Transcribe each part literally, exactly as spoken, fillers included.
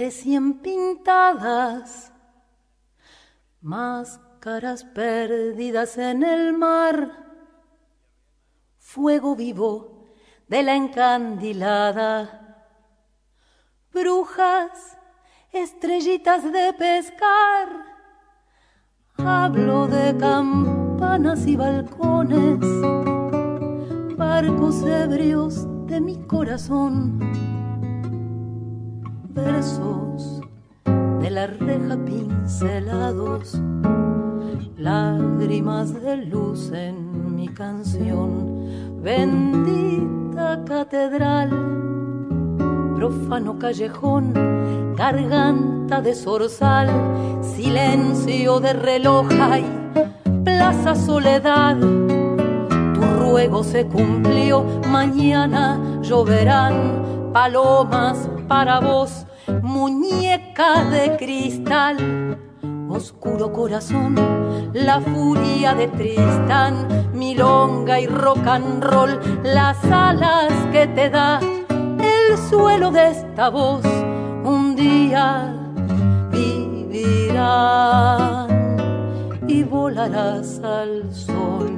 recién pintadas, máscaras perdidas en el mar, fuego vivo de la encandilada, brujas, estrellitas de pescar. Hablo de campanas y balcones, barcos ebrios de mi corazón, versos de la reja pincelados, lágrimas de luz en mi canción. Bendita catedral, profano callejón, garganta de zorzal, silencio de reloj, ay, plaza soledad. Tu ruego se cumplió, mañana lloverán palomas para vos, muñeca de cristal. Oscuro corazón, la furia de Tristán, milonga y rock and roll, las alas que te da el suelo de esta voz, un día vivirán y volarás al sol.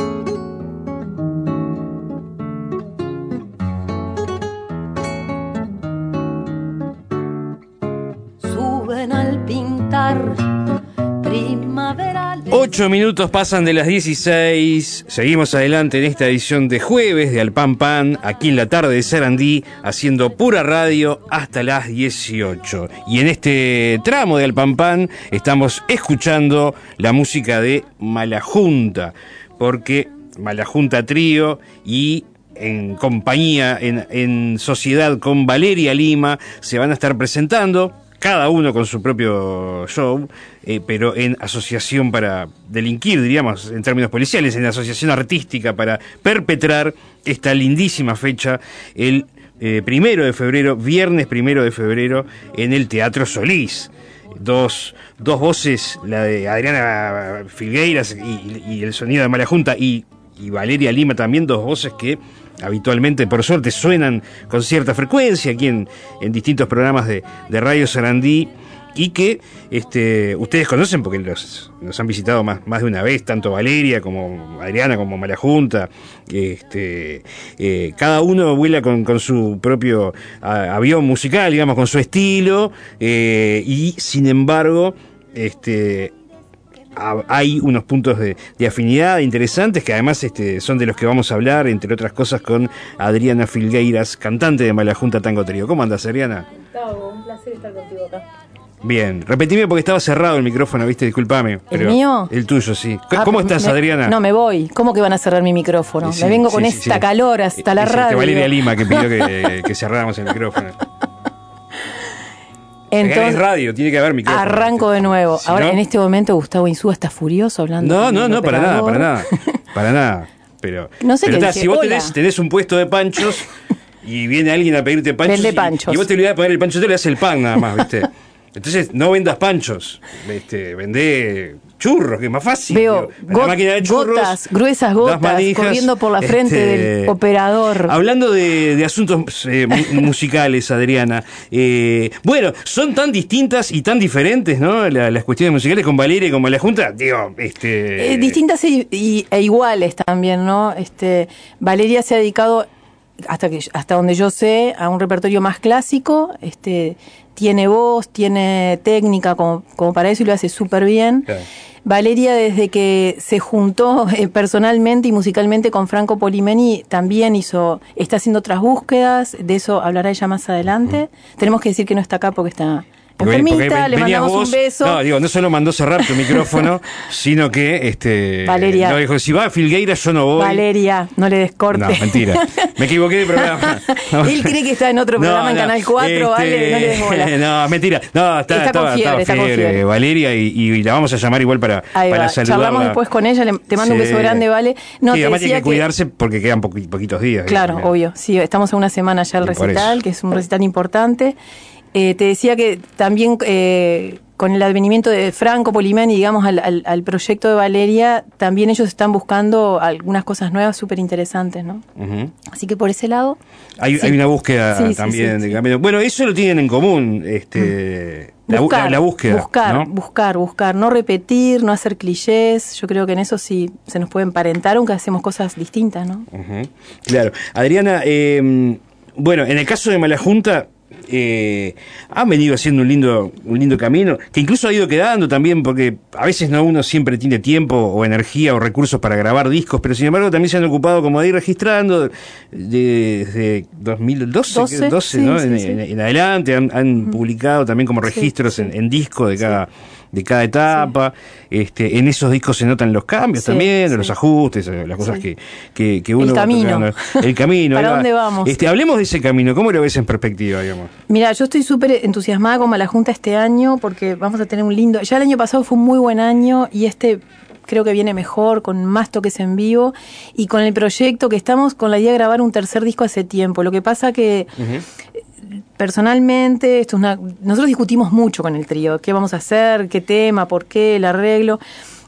Suben al pintar primaverales. Ocho minutos pasan de las dieciséis. Seguimos adelante en esta edición de jueves de Al Pan Pan, aquí en la tarde de Sarandí, haciendo pura radio hasta las dieciocho. Y en este tramo de Al Pan Pan estamos escuchando la música de Malajunta, porque Malajunta Trío y en compañía, en, en sociedad con Valeria Lima, se van a estar presentando, cada uno con su propio show, eh, pero en asociación para delinquir, diríamos, en términos policiales, en asociación artística para perpetrar esta lindísima fecha, el eh, primero de febrero, viernes primero de febrero, en el Teatro Solís. Dos, dos voces, la de Adriana Filgueiras y, y el sonido de Malajunta, y, y Valeria Lima también, dos voces que habitualmente, por suerte, suenan con cierta frecuencia aquí en, en distintos programas de, de Radio Sarandí, y que este, ustedes conocen porque los, los han visitado más, más de una vez, tanto Valeria como Adriana como Malajunta. Este, eh, cada uno vuela con, con su propio a, avión musical, digamos, con su estilo, eh, y sin embargo, este... hay unos puntos de, de afinidad interesantes que además este, son de los que vamos a hablar, entre otras cosas, con Adriana Filgueiras, cantante de Malajunta Tango Trío. ¿Cómo andas, Adriana? Gustavo, un placer estar contigo acá. Bien, repetime porque estaba cerrado el micrófono, ¿viste? Disculpame. ¿El mío? El tuyo, sí. Ah, ¿Cómo estás, me, Adriana? No, me voy. ¿Cómo que van a cerrar mi micrófono? Sí, me vengo sí, con sí, esta sí. calor hasta la Sí, radio. Valeria Lima que pidió que, que cerráramos el micrófono. Entonces, es radio, tiene que haber micrófono. Arranco de nuevo. Si Ahora, no, en este momento, Gustavo Insúa está furioso hablando. No, con no, el no, para nada, operador. para nada. Para nada. Pero, no sé pero qué ta, dice, si vos hola. tenés, tenés un puesto de panchos y viene alguien a pedirte panchos, Vende y, panchos. y vos te olvidás de pagar el pancho, te le das el pan nada más, ¿viste? Entonces, no vendas panchos, este, vendé churros, que es más fácil. Veo digo. La got, máquina de churros, gotas, gruesas gotas, manijas, corriendo por la frente este, del operador. Hablando de, de asuntos eh, mu- musicales, Adriana, eh, bueno, son tan distintas y tan diferentes, ¿no? La, las cuestiones musicales con Valeria y con Malajunta, digo, este... Eh, distintas e, y, e iguales también, ¿no? Este, Valeria se ha dedicado, hasta que hasta donde yo sé, a un repertorio más clásico. Este, tiene voz, tiene técnica como, como para eso y lo hace súper bien. Claro. Valeria, desde que se juntó eh, personalmente y musicalmente con Franco Polimeni, también hizo, está haciendo otras búsquedas, de eso hablará ella más adelante. Mm. Tenemos que decir que no está acá porque está Porque, enfermita, porque le mandamos vos, un beso. No, digo, no solo mandó cerrar tu micrófono, sino que este Valeria. no dijo, si va a Filgueira yo no voy. Valeria, no le des corte. No, mentira. Me equivoqué de programa. No. Él cree que está en otro programa no, en no, Canal cuatro, este, vale, no le des bola. No, mentira. No, está, Está estaba, con fiebre, estaba está con fiebre, fiebre. Valeria, y, y la vamos a llamar igual para, Ahí para va. saludarla. Charlamos después con ella, le, te mando Sí. un beso grande, Vale. No, Sí, te además tiene decía que cuidarse porque quedan poqui, poquitos días. Claro, digamos. obvio. Sí, estamos a una semana ya del Y por recital, eso. que es un recital importante. Eh, te decía que también eh, con el advenimiento de Franco Polimeni, digamos, al, al, al proyecto de Valeria, también ellos están buscando algunas cosas nuevas súper interesantes, ¿no? Uh-huh. Así que por ese lado... Hay, sí. hay una búsqueda sí, también sí, sí, de camino. Sí. Bueno, eso lo tienen en común, este... Mm. La, buscar, la, la búsqueda. Buscar, ¿no? buscar, buscar. No repetir, no hacer clichés. Yo creo que en eso sí se nos puede emparentar, aunque hacemos cosas distintas, ¿no? Uh-huh. Claro. Adriana, eh, bueno, en el caso de Malajunta, eh, han venido haciendo un lindo, un lindo camino, que incluso ha ido quedando también, porque a veces no uno siempre tiene tiempo o energía o recursos para grabar discos, pero sin embargo también se han ocupado como de ir registrando desde dos mil doce, doce, doce sí, ¿no? Sí, en, sí. en, en adelante han, han uh-huh. publicado también como registros sí, sí. En, en disco de cada... Sí. de cada etapa, sí. este, en esos discos se notan los cambios sí, también, sí. los ajustes, las cosas sí. que, que, que uno el va camino, tocando. El camino. ¿Para dónde vamos? Este, hablemos de ese camino, ¿cómo lo ves en perspectiva, digamos? Mira, yo estoy súper entusiasmada con Malajunta este año porque vamos a tener un lindo, ya el año pasado fue un muy buen año y este creo que viene mejor, con más toques en vivo y con el proyecto que estamos con la idea de grabar un tercer disco hace tiempo. Lo que pasa que uh-huh. personalmente, esto es una, nosotros discutimos mucho con el trío, qué vamos a hacer, qué tema, por qué, el arreglo,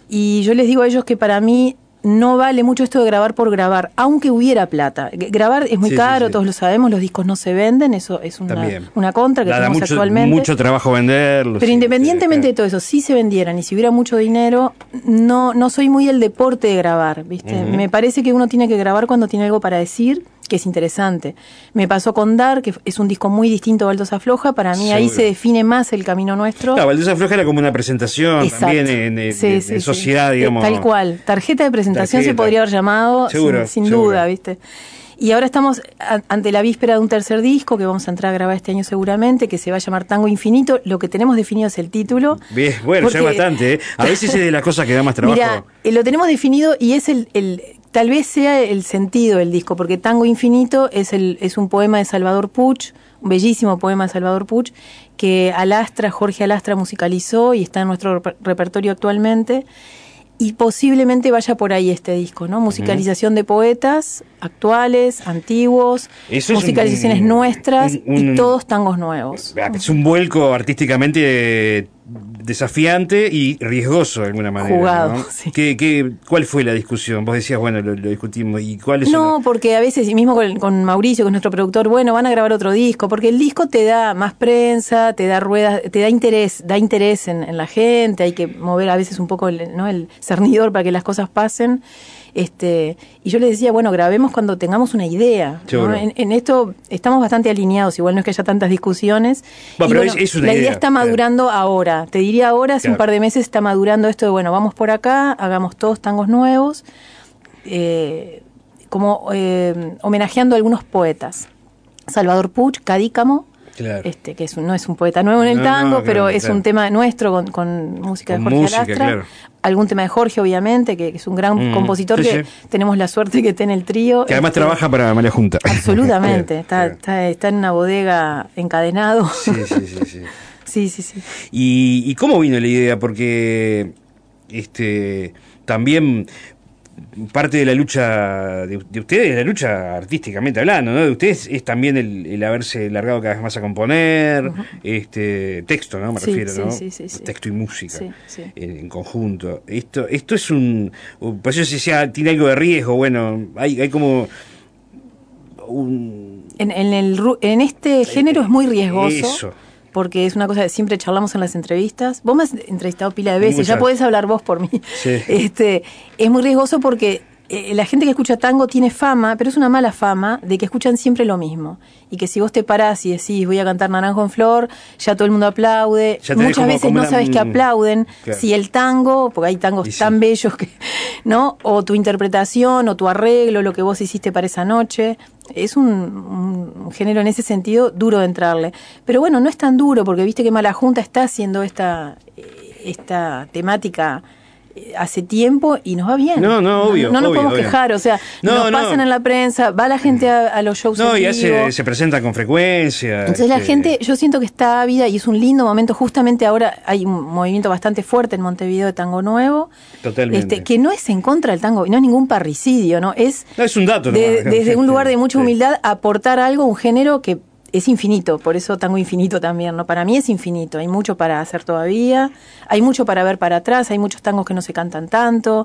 y yo les digo a ellos que para mí no vale mucho esto de grabar por grabar, aunque hubiera plata. Grabar es muy sí, caro, sí, sí. todos lo sabemos, los discos no se venden, eso es una, una contra que da, tenemos da mucho, actualmente. Mucho trabajo venderlos. Pero sí, independientemente sí, de todo eso, si se vendieran y si hubiera mucho dinero, no, no soy muy el deporte de grabar, ¿viste? Uh-huh. Me parece que uno tiene que grabar cuando tiene algo para decir, que es interesante. Me pasó con Dar, que es un disco muy distinto a Baldosa Floja, para mí Seguro. Ahí se define más el camino nuestro. Claro, Baldosa Floja era como una presentación Exacto. también en, en, sí, en, sí, en sociedad, sí. digamos. Tal cual, tarjeta de presentación tarjeta. Se podría haber llamado, Seguro, sin, sin Seguro. duda, ¿viste? Y ahora estamos a, ante la víspera de un tercer disco que vamos a entrar a grabar este año seguramente, que se va a llamar Tango Infinito. Lo que tenemos definido es el título. Bien, bueno, porque, ya es bastante, ¿eh? A veces es de las cosas que da más trabajo. Mira, eh, lo tenemos definido y es el... el tal vez sea el sentido del disco, porque Tango Infinito es, el, es un poema de Salvador Puch, un bellísimo poema de Salvador Puch, que Alastra, Jorge Alastra musicalizó y está en nuestro rep- repertorio actualmente. Y posiblemente vaya por ahí este disco, ¿no? Musicalización uh-huh. de poetas actuales, antiguos, Eso musicalizaciones un, nuestras un, un, y todos tangos nuevos. Es un vuelco artísticamente desafiante y riesgoso de alguna manera. Jugado, ¿no? sí. ¿Qué, qué, ¿Cuál fue la discusión? Vos decías, bueno, lo, lo discutimos. ¿Y cuál es No, una... porque a veces, y mismo con, con Mauricio, que es nuestro productor, bueno, van a grabar otro disco, porque el disco te da más prensa, te da ruedas, te da interés, da interés en, en la gente, hay que mover a veces un poco el, ¿no? el cernidor para que las cosas pasen. Este, y yo les decía, bueno, grabemos cuando tengamos una idea, ¿no? en, en esto estamos bastante alineados, igual no es que haya tantas discusiones. Bueno, pero bueno, es, es una la idea, idea está madurando claro. ahora, te diría ahora, hace claro. un par de meses está madurando esto de, bueno, vamos por acá, hagamos todos tangos nuevos, eh, como eh, homenajeando a algunos poetas. Salvador Puch, Cadícamo, Claro. Este, que es un, no es un poeta nuevo en el no, tango, no, claro, pero es claro. un tema nuestro con, con música con de Jorge música, Alastra. Claro. Algún tema de Jorge, obviamente, que, que es un gran mm, compositor sí, que sí. tenemos la suerte que esté en el trío. Que además este, trabaja para Malajunta. Absolutamente, claro, está, claro. Está, está en una bodega encadenado. Sí, sí, sí. sí. sí, sí, sí. ¿Y, ¿Y cómo vino la idea? Porque este también... parte de la lucha de, de ustedes, la lucha artísticamente hablando, ¿no? De ustedes es también el, el haberse largado cada vez más a componer, uh-huh. este texto, ¿no? Me sí, refiero, sí, ¿no? Sí, sí, sí. Texto y música sí, sí. En, en conjunto. Esto, esto es un, por eso se decía, tiene algo de riesgo, bueno, hay, hay como un en, en el en este género es muy riesgoso. Eso. Porque es una cosa que siempre charlamos en las entrevistas. Vos me has entrevistado pila de veces, Muchas. Ya podés hablar vos por mí. Sí. Este, es muy riesgoso porque eh, la gente que escucha tango tiene fama, pero es una mala fama de que escuchan siempre lo mismo. Y que si vos te parás y decís voy a cantar Naranjo en Flor, ya todo el mundo aplaude. Muchas como, veces como no una... sabes que aplauden. Claro. Si el tango, porque hay tangos sí. tan bellos que, ¿no? O tu interpretación, o tu arreglo, lo que vos hiciste para esa noche. Es un, un género en ese sentido duro de entrarle. Pero bueno, no es tan duro, porque viste que Malajunta está haciendo esta, esta temática hace tiempo y nos va bien. No, no, obvio. No, no nos obvio, podemos obvio. quejar, o sea, no, nos no. pasan en la prensa, va la gente a, a los shows no, en y vivo. se, se presenta con frecuencia. Entonces este... la gente, yo siento que está ávida y es un lindo momento. Justamente ahora hay un movimiento bastante fuerte en Montevideo de tango nuevo. Totalmente. Este, que no es en contra del tango, no es ningún parricidio, ¿no? Es, no, es un dato. De, ¿no? desde un lugar de mucha humildad, sí. aportar algo, un género que es infinito, por eso Tango Infinito también, ¿no? Para mí es infinito, hay mucho para hacer todavía, hay mucho para ver para atrás, hay muchos tangos que no se cantan tanto.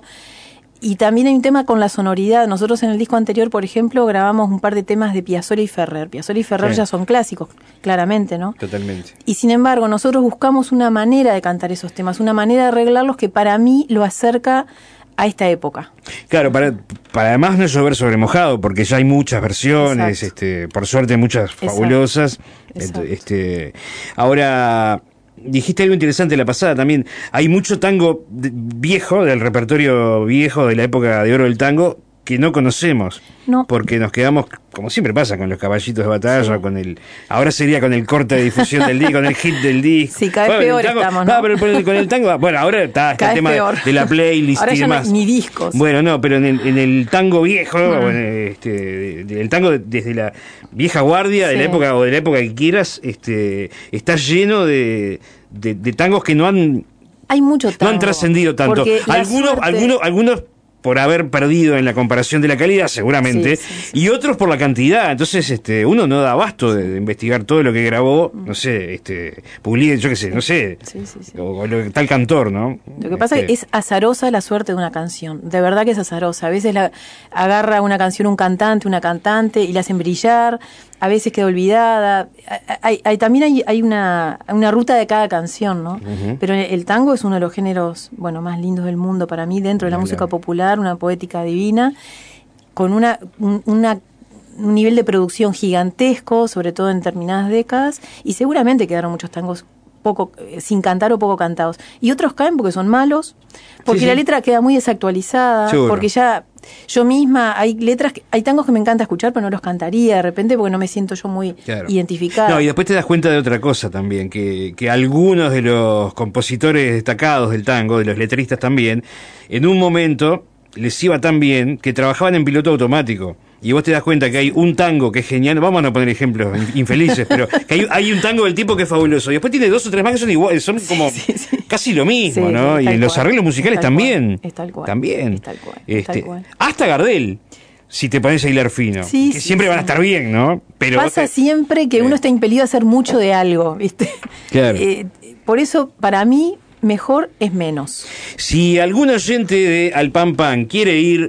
Y también hay un tema con la sonoridad. Nosotros en el disco anterior, por ejemplo, grabamos un par de temas de Piazzolla y Ferrer. Piazzolla y Ferrer sí. ya son clásicos, claramente, ¿no? Totalmente. Y sin embargo, nosotros buscamos una manera de cantar esos temas, una manera de arreglarlos que para mí lo acerca a esta época. Claro, para, para además no llover sobre mojado, porque ya hay muchas versiones, este, por suerte muchas fabulosas. Exacto. Este, ahora... Dijiste algo interesante la pasada también. Hay mucho tango de, viejo, del repertorio viejo de la época de oro del tango, que no conocemos. No. Porque nos quedamos, como siempre pasa, con los caballitos de batalla, sí. con el... Ahora sería con el corte de difusión del disco, con el hit del disco. Sí, cada vez bueno, peor tango, estamos, ¿no? No, pero con el, con el tango... Bueno, ahora está, está el tema de, de la playlist ahora y ya demás. No hay ni discos. Bueno, no, pero en el, en el tango viejo, mm. bueno, este, de, de, el tango desde la vieja guardia, sí. de la época o de la época que quieras, este, está lleno de... De, de tangos que no han hay mucho tango, no han trascendido tanto. Algunos, suerte... algunos, algunos por haber perdido en la comparación de la calidad, seguramente, sí, sí, sí. y otros por la cantidad. Entonces, este, uno no da abasto de, de investigar todo lo que grabó, no sé, este, Pugliese, yo qué sé, no sé, sí, sí, sí. O, o lo, tal cantor, ¿no? Lo que pasa este... es que es azarosa la suerte de una canción, de verdad que es azarosa. A veces la agarra una canción un cantante, una cantante y la hacen brillar. A veces queda olvidada. Hay, hay, también hay, hay una, una ruta de cada canción, ¿no? Uh-huh. Pero el tango es uno de los géneros, bueno, más lindos del mundo para mí, dentro de la claro. música popular, una poética divina, con una, una, un nivel de producción gigantesco, sobre todo en determinadas décadas, y seguramente quedaron muchos tangos poco sin cantar o poco cantados. Y otros caen porque son malos, porque sí, la sí. letra queda muy desactualizada, Seguro. porque ya... Yo misma, hay letras, que, hay tangos que me encanta escuchar, pero no los cantaría de repente porque no me siento yo muy claro. identificada. No, y después te das cuenta de otra cosa también, que, que algunos de los compositores destacados del tango, de los letristas también, en un momento les iba tan bien que trabajaban en piloto automático. Y vos te das cuenta que hay un tango que es genial, vamos a no poner ejemplos infelices, pero que hay, hay un tango del tipo que es fabuloso. Y después tiene dos o tres más que son iguales, son como sí, sí, sí. casi lo mismo, sí, ¿no? Y en los arreglos musicales también. Es tal cual. También. Es tal cual. Este, tal cual. Hasta Gardel, si te pones a hilar fino. Sí, que sí, siempre sí. van a estar bien, ¿no? Pero pasa eh, siempre que eh. uno está impelido a hacer mucho de algo, ¿viste? Claro. Eh, por eso, para mí, mejor es menos. Si algún oyente de Al Pan Pan quiere ir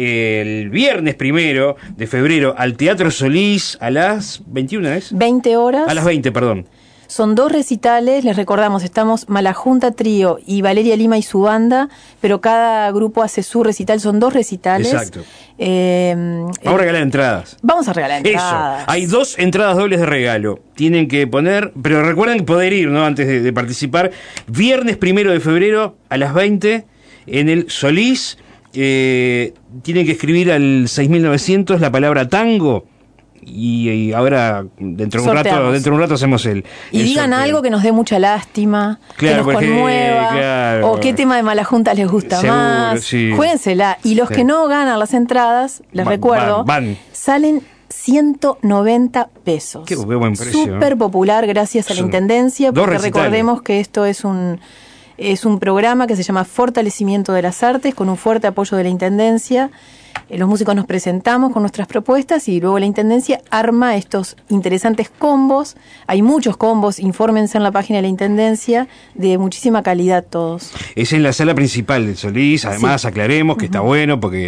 el viernes primero de febrero al Teatro Solís a las veintiuna, ¿es? veinte horas. A las veinte, perdón. Son dos recitales, les recordamos, estamos Malajunta Trío y Valeria Lima y su banda, pero cada grupo hace su recital, son dos recitales. Exacto. Eh, vamos eh, a regalar entradas. Vamos a regalar entradas. Eso, hay dos entradas dobles de regalo. Tienen que poner, pero recuerden poder ir, ¿no? Antes de, de participar. Viernes primero de febrero a las veinte en el Solís. Eh, tienen que escribir al seis mil novecientos la palabra tango y, y ahora dentro de un rato dentro de un rato hacemos el y el digan sorteo. Algo que nos dé mucha lástima, claro, que nos porque, conmueva claro. o qué tema de Malajunta les gusta Seguro, más, sí. Juéguensela. Y los sí. que no ganan las entradas, les van, recuerdo, van, van. salen ciento noventa pesos. Qué buen precio. Súper popular gracias a la Intendencia, porque recordemos que esto es un Es un programa que se llama Fortalecimiento de las Artes, con un fuerte apoyo de la Intendencia. Eh, los músicos nos presentamos con nuestras propuestas y luego la Intendencia arma estos interesantes combos. Hay muchos combos, infórmense en la página de la Intendencia, de muchísima calidad todos. Es en la sala principal del Solís, además sí. aclaremos que uh-huh. está bueno porque...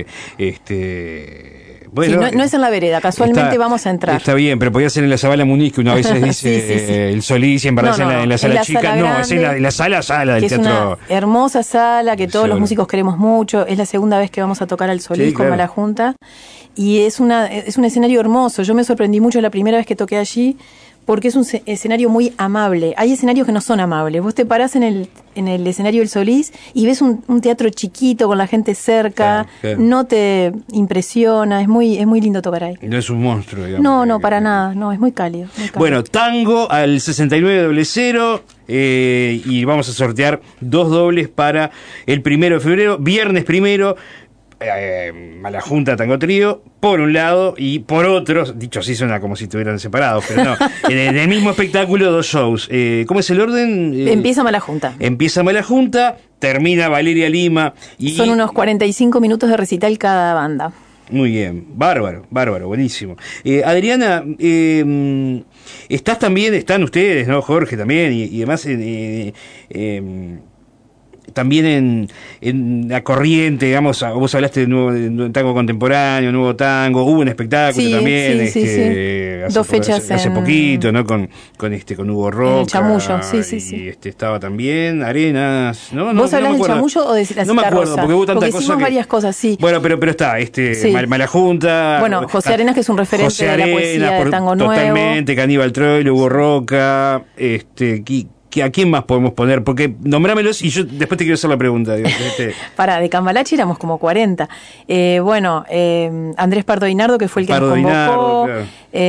este Bueno, sí, no, no es en la vereda, casualmente está, vamos a entrar. Está bien, pero podía ser en la Zabala Muniz, que uno a veces dice sí, sí, sí. Eh, el Solís y en verdad no, no, en, la, en la sala en la chica. Sala grande, no, es en la, en la sala sala del que teatro. Es una hermosa sala que todos sí, los músicos queremos mucho. Es la segunda vez que vamos a tocar al Solís sí, con claro. Malajunta. Y es, una, es un escenario hermoso. Yo me sorprendí mucho la primera vez que toqué allí, porque es un escenario muy amable. Hay escenarios que no son amables. Vos te parás en el en el escenario del Solís y ves un, un teatro chiquito con la gente cerca, claro, claro. no te impresiona, es muy es muy lindo tocar ahí. No es un monstruo, digamos. No, no, para nada, no, es muy cálido. Muy cálido. Bueno, tango al sesenta y nueve doble cero eh, y vamos a sortear dos dobles para el primero de febrero, viernes primero. Eh, Malajunta Tango Trío por un lado y por otro, dicho así suena como si estuvieran separados, pero no, en, el, en el mismo espectáculo dos shows. Eh, ¿cómo es el orden? Eh, empieza Malajunta empieza Malajunta, termina Valeria Lima y son unos cuarenta y cinco minutos de recital cada banda. Muy bien, bárbaro, bárbaro, buenísimo. Eh, Adriana, eh, estás también, están ustedes, ¿no? Jorge también, y, y demás, eh, eh, también en, en la corriente, digamos, vos hablaste de nuevo de tango contemporáneo, nuevo tango, hubo un espectáculo sí, también, sí, este, sí, sí. hace, Dos fechas hace, hace en... poquito, ¿no? Con, con este, con Hugo Roca. En el Chamullo, sí, sí, sí. Y este estaba también Arenas, ¿no? no ¿Vos hablás no del Chamullo o de la Cita No me acuerdo, Rosa? porque hubo tantas porque cosas. hicimos que... varias cosas, sí. Bueno, pero, pero está, este, sí. Mal, Mala Junta. Bueno, José Arenas, que es un referente José de Arenas, la poesía por, de tango nuevo. Totalmente, Caníbal Troilo, Hugo Roca, este, ¿a quién más podemos poner? Porque nombrámelos y yo después te quiero hacer la pregunta. Digo, este... Para, de Cambalache éramos como cuarenta. Eh, bueno, eh, Andrés Pardo Dinardo, que fue el que Pardo nos convocó. Dinardo, claro.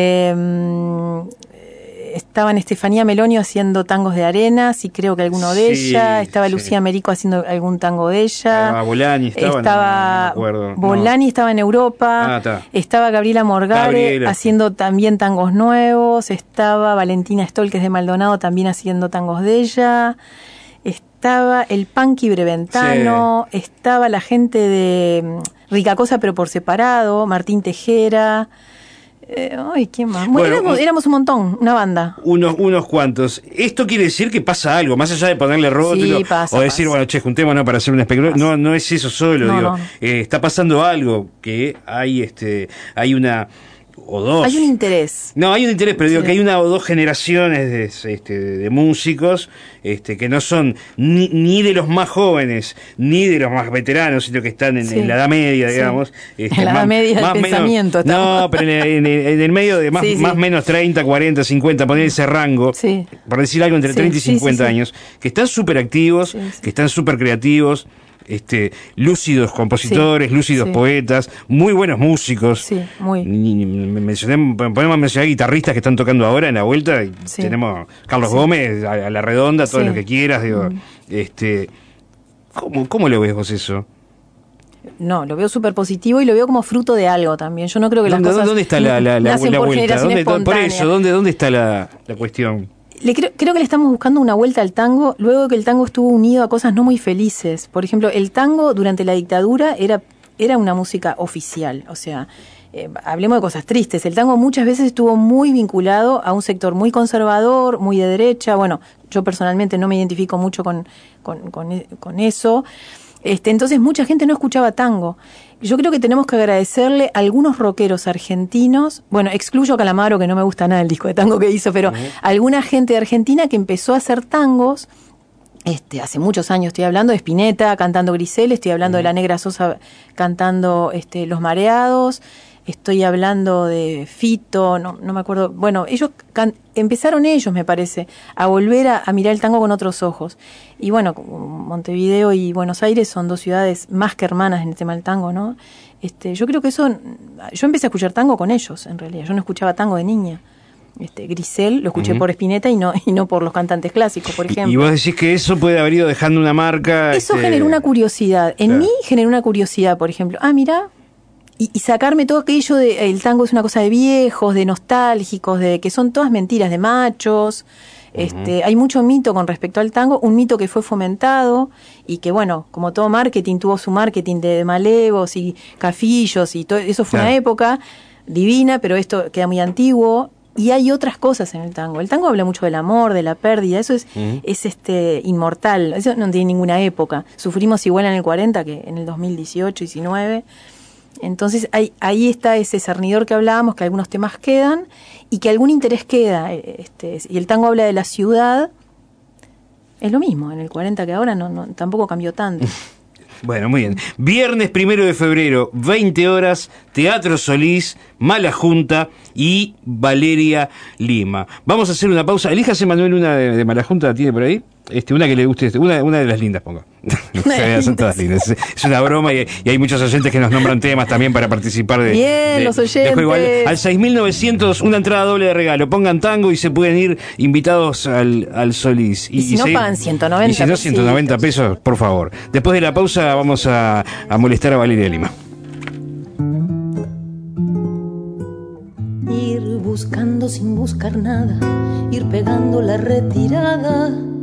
eh, estaban Estefanía Melonio haciendo tangos de Arenas y creo que alguno de sí, ella. Estaba sí. Lucía Merico haciendo algún tango de ella. Ah, Bolani estaba. Estaba no, no me acuerdo. Bolani no. Estaba en Europa. Ah, estaba Gabriela Morgare Gabriela. haciendo también tangos nuevos. Estaba Valentina Stoll, que es de Maldonado, también haciendo tangos de ella. Estaba el Panqui Breventano. Sí. Estaba la gente de Rica Cosa, pero por separado. Martín Tejera. Eh, ay, ¿quién más? Bueno, bueno, éramos, éramos un montón, una banda. Unos, unos cuantos. Esto quiere decir que pasa algo, más allá de ponerle rótulo sí, pasa, o decir, pasa. bueno, che, juntémonos para hacer un espectáculo. No, no es eso solo, no, digo. No. Eh, está pasando algo, que hay este, hay una o dos. Hay un interés. No, hay un interés, pero digo sí. que hay una o dos generaciones de, este, de músicos este, que no son ni, ni de los más jóvenes, ni de los más veteranos, sino que están en, sí. en la edad media, sí. digamos. Este, en la edad media del pensamiento. Menos, no, pero en el, en, el, en el medio de más sí, sí. más menos treinta, cuarenta, cincuenta, poner ese rango, sí. por decir algo entre sí, treinta y cincuenta sí, sí, años, que están súper activos, sí, sí. que están súper creativos. Este, lúcidos compositores, sí, lúcidos sí. poetas, muy buenos músicos. Sí, muy. Ni, mencioné, podemos mencionar guitarristas que están tocando ahora en la vuelta. Y sí. Tenemos Carlos sí. Gómez, a, a la redonda, todo sí. lo que quieras. Digo, mm. este, ¿cómo, ¿Cómo lo ves vos eso? No, lo veo súper positivo y lo veo como fruto de algo también. Yo no creo que las ¿Dónde, cosas ¿Dónde está la, la, la, nacen la por vuelta? ¿Dónde, por eso, ¿dónde, dónde está la, la cuestión? Le creo, creo que le estamos buscando una vuelta al tango, luego de que el tango estuvo unido a cosas no muy felices. Por ejemplo, el tango durante la dictadura era, era una música oficial, o sea, eh, hablemos de cosas tristes. El tango muchas veces estuvo muy vinculado a un sector muy conservador, muy de derecha. Bueno, yo personalmente no me identifico mucho con, con, con, con eso. Este, entonces mucha gente no escuchaba tango. Yo creo que tenemos que agradecerle a algunos rockeros argentinos, bueno, excluyo a Calamaro, que no me gusta nada el disco de tango que hizo, pero uh-huh. alguna gente de Argentina que empezó a hacer tangos, este, hace muchos años estoy hablando de Spinetta cantando Grisel, estoy hablando uh-huh. de La Negra Sosa cantando este, Los Mareados, estoy hablando de Fito, no, no me acuerdo, bueno, ellos can- empezaron ellos, me parece, a volver a, a mirar el tango con otros ojos. Y bueno, Montevideo y Buenos Aires son dos ciudades más que hermanas en el tema del tango, ¿no? Este, yo creo que eso, yo empecé a escuchar tango con ellos, en realidad, yo no escuchaba tango de niña. Este, Grisel lo escuché uh-huh. por Spinetta y no y no por los cantantes clásicos, por ejemplo. Y vos decís que eso puede haber ido dejando una marca. Eso este... generó una curiosidad. En claro. mí generó una curiosidad, por ejemplo. Ah, mira, y, y sacarme todo aquello de el tango es una cosa de viejos, de nostálgicos, de que son todas mentiras, de machos. Uh-huh. Este, hay mucho mito con respecto al tango, un mito que fue fomentado y que, bueno, como todo marketing, tuvo su marketing de malevos y cafillos y todo eso. Fue claro. una época divina, pero esto queda muy antiguo. Y hay otras cosas en el tango. El tango habla mucho del amor, de la pérdida. Eso es, uh-huh. es este inmortal. Eso no tiene ninguna época. Sufrimos igual en el cuarenta que en el dos mil dieciocho, diecinueve. Entonces hay, ahí está ese cernidor que hablábamos, que algunos temas quedan y que algún interés queda. Este, y el tango habla de la ciudad. Es lo mismo en el cuarenta que ahora no, no tampoco cambió tanto. Bueno, muy bien. Viernes primero de febrero, veinte horas, Teatro Solís, Mala Junta y Valeria Lima. Vamos a hacer una pausa. Elíjase, Manuel, una de, de Mala Junta, ¿tiene por ahí? Este, una que le guste, una, una de las lindas, pongo. Son todas lindas. Es una broma y, y hay muchos oyentes que nos nombran temas también para participar de. Bien, de, los oyentes. De igual, al seis mil novecientos, una entrada doble de regalo. Pongan tango y se pueden ir invitados al, al Solís. Y, y si y no, se, pagan ciento noventa. Y si no, ciento noventa pesos, por favor. Después de la pausa, vamos a, a molestar a Valeria Lima. Ir buscando sin buscar nada, ir pegando la retirada.